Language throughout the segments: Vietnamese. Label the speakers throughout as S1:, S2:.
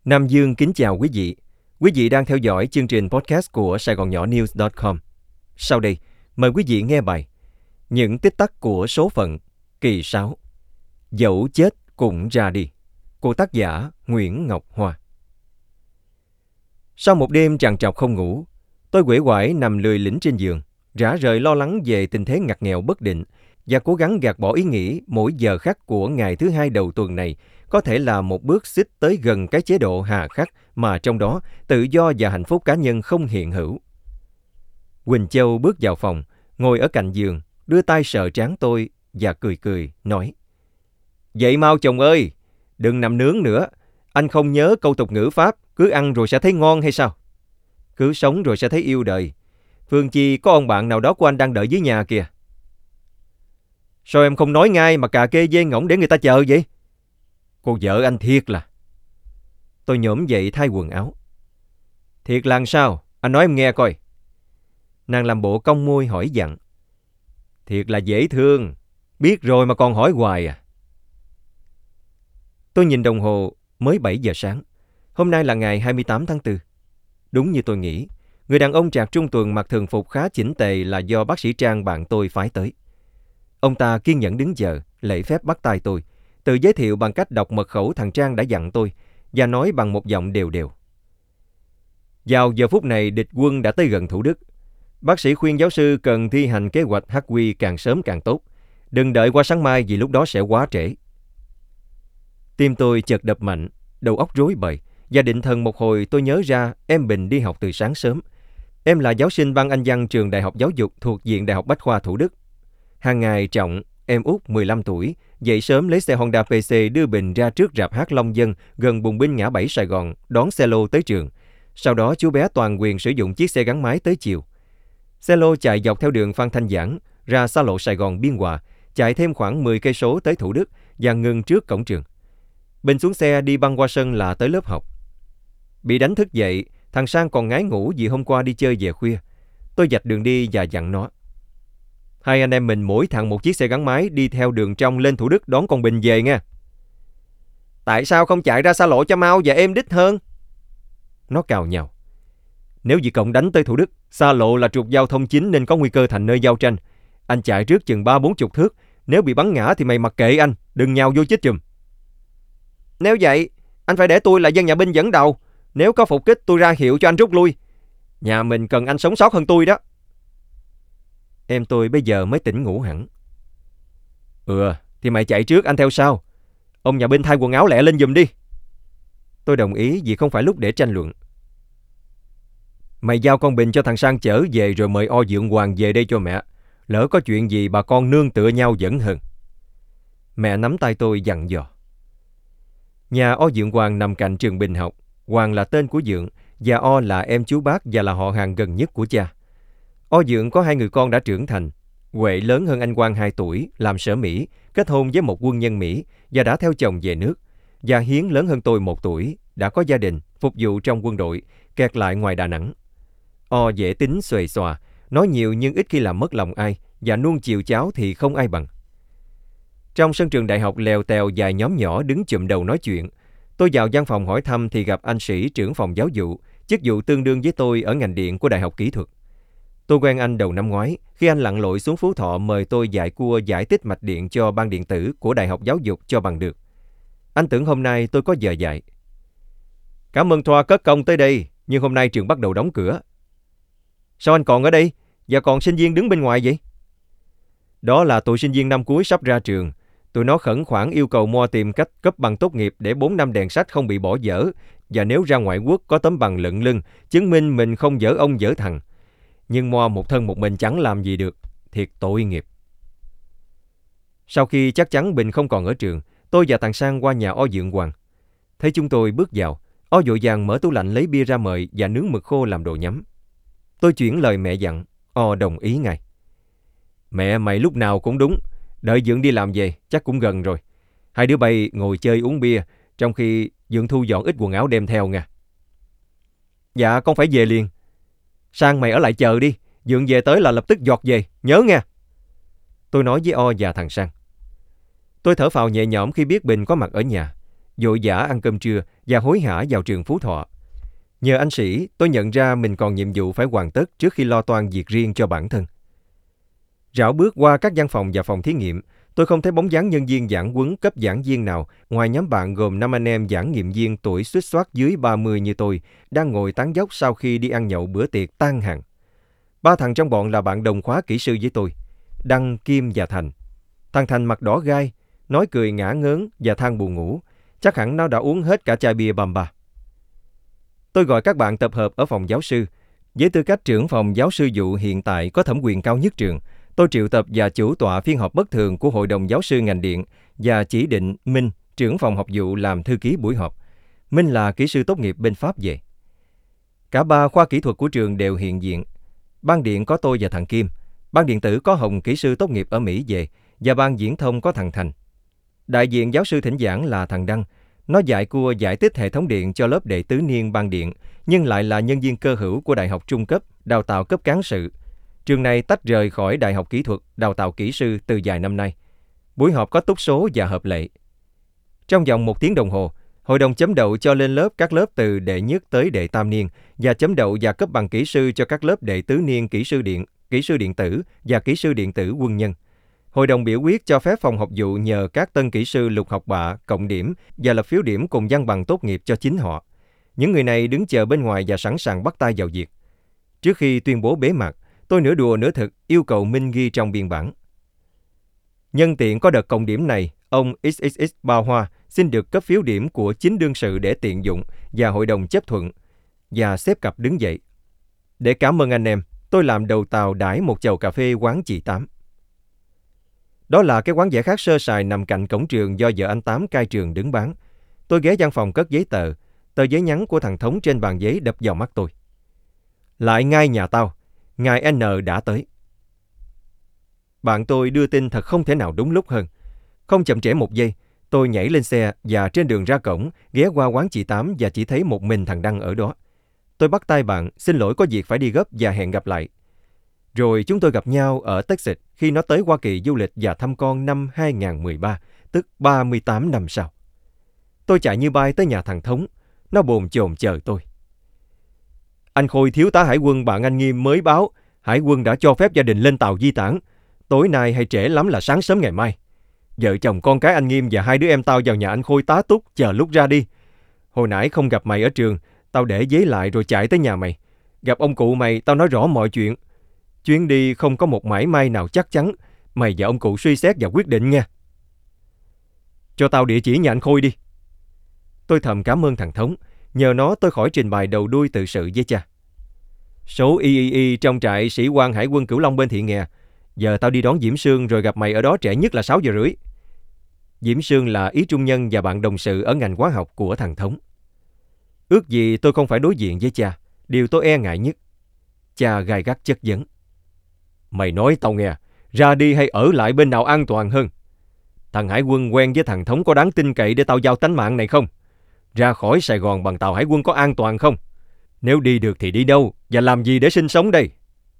S1: Nam Dương kính chào quý vị. Quý vị đang theo dõi chương trình podcast của SaigonNoNews.com. Sau đây, mời quý vị nghe bài Những tích tắc của số phận, kỳ 6. Dẫu chết cũng ra đi, của tác giả Nguyễn Ngọc Hoa. Sau một đêm trằn trọc không ngủ, tôi uể oải nằm lười lĩnh trên giường, rã rời lo lắng về tình thế ngặt nghèo bất định và cố gắng gạt bỏ ý nghĩ mỗi giờ khắc của ngày thứ hai đầu tuần này có thể là một bước xích tới gần cái chế độ hà khắc mà trong đó tự do và hạnh phúc cá nhân không hiện hữu. Quỳnh Châu bước vào phòng, ngồi ở cạnh giường, đưa tay sờ trán tôi và cười cười, nói: "Dậy mau chồng ơi, đừng nằm nướng nữa. Anh không nhớ câu tục ngữ Pháp, cứ ăn rồi sẽ thấy ngon hay sao? Cứ sống rồi sẽ thấy yêu đời. Phương chi có ông bạn nào đó của anh đang đợi dưới nhà kìa." "Sao em không nói ngay mà cà kê dê ngỗng để người ta chờ vậy? Cô vợ anh thiệt là..." Tôi nhổm dậy thay quần áo. "Thiệt là sao? Anh nói em nghe coi." Nàng làm bộ cong môi hỏi dặn: "Thiệt là dễ thương, biết rồi mà còn hỏi hoài à." Tôi nhìn đồng hồ, mới 7 giờ sáng. Hôm nay là ngày 28 tháng 4. Đúng như tôi nghĩ, người đàn ông trạc trung tuần mặc thường phục khá chỉnh tề là do bác sĩ Trang bạn tôi phái tới. Ông ta kiên nhẫn đứng chờ, lễ phép bắt tay tôi, tự giới thiệu bằng cách đọc mật khẩu thằng Trang đã dặn tôi và nói bằng một giọng đều đều. Vào giờ phút này, địch quân đã tới gần Thủ Đức. Bác sĩ khuyên giáo sư cần thi hành kế hoạch HQ càng sớm càng tốt. Đừng đợi qua sáng mai vì lúc đó sẽ quá trễ. Tim tôi chợt đập mạnh, đầu óc rối bời, và định thần một hồi tôi nhớ ra em Bình đi học từ sáng sớm. Em là giáo sinh ban Anh văn trường Đại học Giáo dục thuộc Viện Đại học Bách khoa Thủ Đức. Hàng ngày Trọng, em út 15 tuổi, dậy sớm lấy xe Honda PC đưa Bình ra trước rạp hát Long Dân gần Bùng Binh ngã 7 Sài Gòn, đón xe lô tới trường. Sau đó chú bé toàn quyền sử dụng chiếc xe gắn máy tới chiều. Xe lô chạy dọc theo đường Phan Thanh Giảng ra xa lộ Sài Gòn Biên Hòa, chạy thêm khoảng 10 cây số tới Thủ Đức và ngừng trước cổng trường. Bình xuống xe đi băng qua sân là tới lớp học. Bị đánh thức dậy, thằng Sang còn ngái ngủ vì hôm qua đi chơi về khuya. Tôi vạch đường đi và dặn nó: "Hai anh em mình mỗi thằng một chiếc xe gắn máy đi theo đường trong lên Thủ Đức đón con Bình về nha." "Tại sao không chạy ra xa lộ cho mau và êm đích hơn?" Nó cào nhào. "Nếu vì cộng đánh tới Thủ Đức, xa lộ là trục giao thông chính nên có nguy cơ thành nơi giao tranh. Anh chạy trước chừng 30-40 thước, nếu bị bắn ngã thì mày mặc kệ anh, đừng nhào vô chết chùm." "Nếu vậy, anh phải để tôi là dân nhà binh dẫn đầu. Nếu có phục kích tôi ra hiệu cho anh rút lui. Nhà mình cần anh sống sót hơn tôi đó." Em tôi bây giờ mới tỉnh ngủ hẳn. Thì mày chạy trước, anh theo sau. Ông nhà binh thay quần áo lẹ lên giùm đi." Tôi đồng ý vì không phải lúc để tranh luận. "Mày giao con Bình cho thằng Sang chở về rồi mời O Dượng Hoàng về đây cho mẹ. Lỡ có chuyện gì bà con nương tựa nhau vẫn hơn." Mẹ nắm tay tôi dặn dò. Nhà O Dượng Hoàng nằm cạnh trường Bình học. Hoàng là tên của Dượng và O là em chú bác và là họ hàng gần nhất của cha. O Dượng có 2 người con đã trưởng thành. Huệ lớn hơn anh Quang 2 tuổi, làm sở Mỹ, kết hôn với một quân nhân Mỹ và đã theo chồng về nước. Và Hiến lớn hơn tôi 1 tuổi, đã có gia đình, phục vụ trong quân đội, kẹt lại ngoài Đà Nẵng. O dễ tính xuề xòa, nói nhiều nhưng ít khi làm mất lòng ai, và nuông chiều cháu thì không ai bằng. Trong sân trường đại học lèo tèo vài nhóm nhỏ đứng chụm đầu nói chuyện. Tôi vào văn phòng hỏi thăm thì gặp anh Sĩ, trưởng phòng giáo vụ, chức vụ tương đương với tôi ở ngành điện của Đại học Kỹ thuật. Tôi quen anh đầu năm ngoái khi anh lặn lội xuống Phú Thọ mời tôi dạy cua giải tích mạch điện cho ban điện tử của Đại học Giáo dục cho bằng được. Anh tưởng hôm nay tôi có giờ dạy. "Cảm ơn Thoa cất công tới đây, nhưng hôm nay trường bắt đầu đóng cửa." "Sao anh còn ở đây và còn sinh viên đứng bên ngoài vậy?" "Đó là tụi sinh viên năm cuối sắp ra trường. Tụi nó khẩn khoản yêu cầu Mo tìm cách cấp bằng tốt nghiệp để 4 năm đèn sách không bị bỏ dở, và nếu ra ngoại quốc có tấm bằng lận lưng, chứng minh mình không dở ông dở thằng. Nhưng Mo một thân một mình chẳng làm gì được, thiệt tội nghiệp." Sau khi chắc chắn Bình không còn ở trường, tôi và thằng Sang qua nhà O Dượng Hoàng. Thấy chúng tôi bước vào, O vội vàng mở tủ lạnh lấy bia ra mời và nướng mực khô làm đồ nhắm. Tôi chuyển lời mẹ dặn, O đồng ý ngay. "Mẹ mày lúc nào cũng đúng, đợi Dượng đi làm về, chắc cũng gần rồi. Hai đứa bay ngồi chơi uống bia, trong khi Dượng thu dọn ít quần áo đem theo nha." "Dạ con phải về liền." "Sang mày ở lại chờ đi, Dượng về tới là lập tức giọt về, nhớ nha." Tôi nói với O và thằng Sang. Tôi thở phào nhẹ nhõm khi biết Bình có mặt ở nhà. vội vã ăn cơm trưa và hối hả vào trường Phú Thọ. Nhờ anh Sĩ, tôi nhận ra mình còn nhiệm vụ phải hoàn tất trước khi lo toan việc riêng cho bản thân. Rảo bước qua các văn phòng và phòng thí nghiệm, tôi không thấy bóng dáng nhân viên giảng huấn cấp giảng viên nào ngoài nhóm bạn gồm 5 anh em giảng nghiệm viên tuổi xuýt xoát dưới 30 như tôi đang ngồi tán dóc sau khi đi ăn nhậu bữa tiệc tan hàng. 3 thằng trong bọn là bạn đồng khóa kỹ sư với tôi, Đăng, Kim và Thành. Thằng Thành mặt đỏ gai, nói cười ngả ngớn và than buồn ngủ. Chắc hẳn nó đã uống hết cả chai bia bầm bà. Tôi gọi các bạn tập hợp ở phòng giáo sư. Với tư cách trưởng phòng giáo sư vụ hiện tại có thẩm quyền cao nhất trường, tôi triệu tập và chủ tọa phiên họp bất thường của Hội đồng Giáo sư ngành điện và chỉ định Minh, trưởng phòng học vụ làm thư ký buổi họp. Minh là kỹ sư tốt nghiệp bên Pháp về. Cả 3 khoa kỹ thuật của trường đều hiện diện. Ban điện có tôi và thằng Kim, ban điện tử có Hồng kỹ sư tốt nghiệp ở Mỹ về và ban viễn thông có thằng Thành. Đại diện giáo sư thỉnh giảng là thằng Đăng. Nó dạy cua giải tích hệ thống điện cho lớp đệ tứ niên ban điện, nhưng lại là nhân viên cơ hữu của Đại học Trung cấp, đào tạo cấp cán sự. Trường này tách rời khỏi Đại học Kỹ thuật, đào tạo kỹ sư từ vài năm nay. Buổi họp có túc số và hợp lệ. Trong vòng 1 tiếng đồng hồ, hội đồng chấm đậu cho lên lớp các lớp từ đệ nhất tới đệ tam niên và chấm đậu và cấp bằng kỹ sư cho các lớp đệ tứ niên kỹ sư điện tử và kỹ sư điện tử quân nhân. Hội đồng biểu quyết cho phép phòng học vụ nhờ các tân kỹ sư lục học bạ, cộng điểm và lập phiếu điểm cùng văn bằng tốt nghiệp cho chính họ. Những người này đứng chờ bên ngoài và sẵn sàng bắt tay vào việc. Trước khi tuyên bố bế mạc, tôi nửa đùa nửa thực yêu cầu Minh ghi trong biên bản. Nhân tiện có đợt cộng điểm này, ông XXX Ba Hoa xin được cấp phiếu điểm của chính đương sự để tiện dụng và hội đồng chấp thuận và xếp cặp đứng dậy. Để cảm ơn anh em, tôi làm đầu tàu đãi một chầu cà phê quán chị Tám. Đó là cái quán giải khát sơ sài nằm cạnh cổng trường do vợ anh Tám cai trường đứng bán. Tôi ghé văn phòng cất giấy tờ giấy nhắn của thằng Thống trên bàn giấy đập vào mắt tôi. Lại ngay nhà tao, ngài N đã tới. Bạn tôi đưa tin thật không thể nào đúng lúc hơn. Không chậm trễ một giây, tôi nhảy lên xe và trên đường ra cổng, ghé qua quán chị Tám và chỉ thấy một mình thằng Đăng ở đó. Tôi bắt tay bạn, xin lỗi có việc phải đi gấp và hẹn gặp lại. Rồi chúng tôi gặp nhau ở Texas khi nó tới Hoa Kỳ du lịch và thăm con năm 2013, tức 38 năm sau. Tôi chạy như bay tới nhà thằng Thống, nó bồn chồn chờ tôi. Anh Khôi thiếu tá hải quân bạn anh Nghiêm mới báo, hải quân đã cho phép gia đình lên tàu di tản. Tối nay hay trễ lắm là sáng sớm ngày mai. Vợ chồng con cái anh Nghiêm và 2 đứa em tao vào nhà anh Khôi tá túc chờ lúc ra đi. Hồi nãy không gặp mày ở trường, tao để giấy lại rồi chạy tới nhà mày. Gặp ông cụ mày, tao nói rõ mọi chuyện. Chuyến đi không có một mảy may nào chắc chắn. Mày và ông cụ suy xét và quyết định nha. Cho tao địa chỉ nhà anh Khôi đi. Tôi thầm cảm ơn thằng Thống. Nhờ nó tôi khỏi trình bày đầu đuôi tự sự với cha. Số III trong trại sĩ quan hải quân Cửu Long bên Thị Nghè. Giờ tao đi đón Diễm Sương rồi gặp mày ở đó trễ nhất là 6 giờ rưỡi. Diễm Sương là ý trung nhân và bạn đồng sự ở ngành hóa học của thằng Thống. Ước gì tôi không phải đối diện với cha. Điều tôi e ngại nhất. Cha gay gắt chất vấn. Mày nói tao nghe, ra đi hay ở lại bên nào an toàn hơn? Thằng hải quân quen với thằng Thống có đáng tin cậy để tao giao tánh mạng này không? Ra khỏi Sài Gòn bằng tàu hải quân có an toàn không? Nếu đi được thì đi đâu và làm gì để sinh sống đây?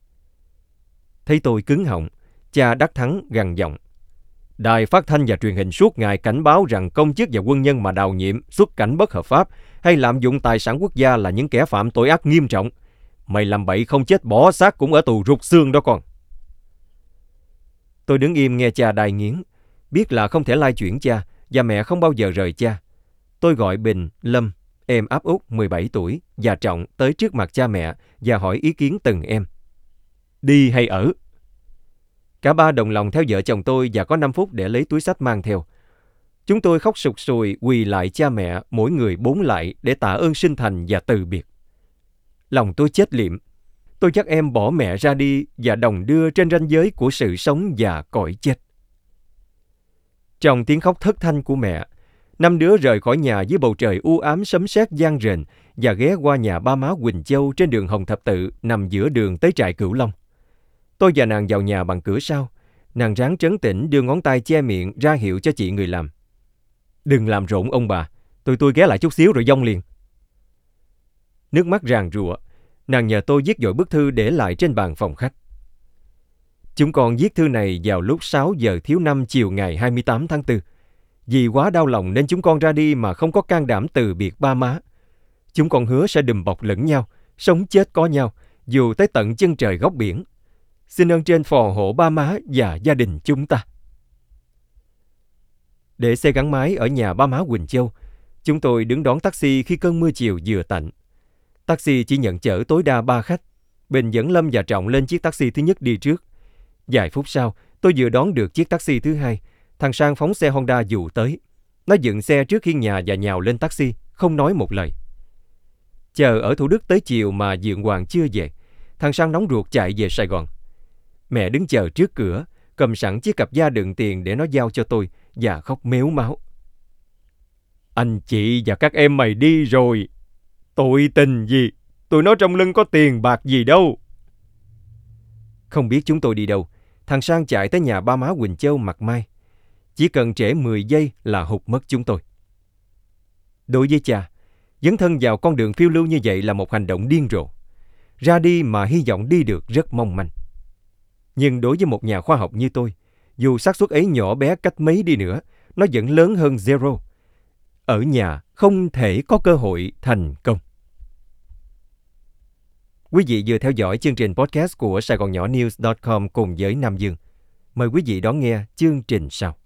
S1: Thấy tôi cứng họng, cha Đắc Thắng gằn giọng. Đài phát thanh và truyền hình suốt ngày cảnh báo rằng công chức và quân nhân mà đào nhiệm, xuất cảnh bất hợp pháp hay lạm dụng tài sản quốc gia là những kẻ phạm tội ác nghiêm trọng. Mày làm bậy không chết bỏ xác cũng ở tù rụt xương đó con. Tôi đứng im nghe cha đài nghiến, biết là không thể lai chuyển cha và mẹ không bao giờ rời cha. Tôi gọi Bình, Lâm, em áp út 17 tuổi và Trọng tới trước mặt cha mẹ và hỏi ý kiến từng em. Đi hay ở? Cả ba đồng lòng theo vợ chồng tôi và có 5 phút để lấy túi xách mang theo. Chúng tôi khóc sụt sùi quỳ lại cha mẹ, mỗi người 4 lại để tạ ơn sinh thành và từ biệt. Lòng tôi chết liệm. Tôi dắt em bỏ mẹ ra đi và đồng đưa trên ranh giới của sự sống và cõi chết. Trong tiếng khóc thất thanh của mẹ, 5 đứa rời khỏi nhà dưới bầu trời u ám sấm sét vang rền và ghé qua nhà ba má Quỳnh Châu trên đường Hồng Thập Tự nằm giữa đường tới trại Cửu Long. Tôi và nàng vào nhà bằng cửa sau. Nàng ráng trấn tĩnh đưa ngón tay che miệng ra hiệu cho chị người làm. Đừng làm rộn ông bà, tôi ghé lại chút xíu rồi vong liền. Nước mắt ràn rụa, nàng nhờ tôi viết vội bức thư để lại trên bàn phòng khách. Chúng con viết thư này vào lúc 6 giờ thiếu 5 chiều ngày 28 tháng 4. Vì quá đau lòng nên chúng con ra đi mà không có can đảm từ biệt ba má. Chúng con hứa sẽ đùm bọc lẫn nhau, sống chết có nhau, dù tới tận chân trời góc biển. Xin ơn trên phò hộ ba má và gia đình chúng ta. Để xe gắn máy ở nhà ba má Quỳnh Châu, chúng tôi đứng đón taxi khi cơn mưa chiều vừa tạnh. Taxi chỉ nhận chở tối đa 3 khách. Bình dẫn Lâm và Trọng lên chiếc taxi thứ nhất đi trước. Vài phút sau, tôi vừa đón được chiếc taxi thứ hai. Thằng Sang phóng xe Honda dù tới. Nó dựng xe trước hiên nhà và nhào lên taxi, không nói một lời. Chờ ở Thủ Đức tới chiều mà Dượng Hoàng chưa về. Thằng Sang nóng ruột chạy về Sài Gòn. Mẹ đứng chờ trước cửa, cầm sẵn chiếc cặp da đựng tiền để nó giao cho tôi và khóc mếu máo. Anh chị và các em mày đi rồi. Tội tình gì? Tụi nó trong lưng có tiền bạc gì đâu. Không biết chúng tôi đi đâu, thằng Sang chạy tới nhà ba má Quỳnh Châu mặt mai. Chỉ cần trễ 10 giây là hụt mất chúng tôi. Đối với cha, dấn thân vào con đường phiêu lưu như vậy là một hành động điên rồ. Ra đi mà hy vọng đi được rất mong manh. Nhưng đối với một nhà khoa học như tôi, dù xác suất ấy nhỏ bé cách mấy đi nữa, nó vẫn lớn hơn zero. Ở nhà không thể có cơ hội thành công. Quý vị vừa theo dõi chương trình podcast của SaigonNhỏ News.com cùng với Nam Dương. Mời quý vị đón nghe chương trình sau.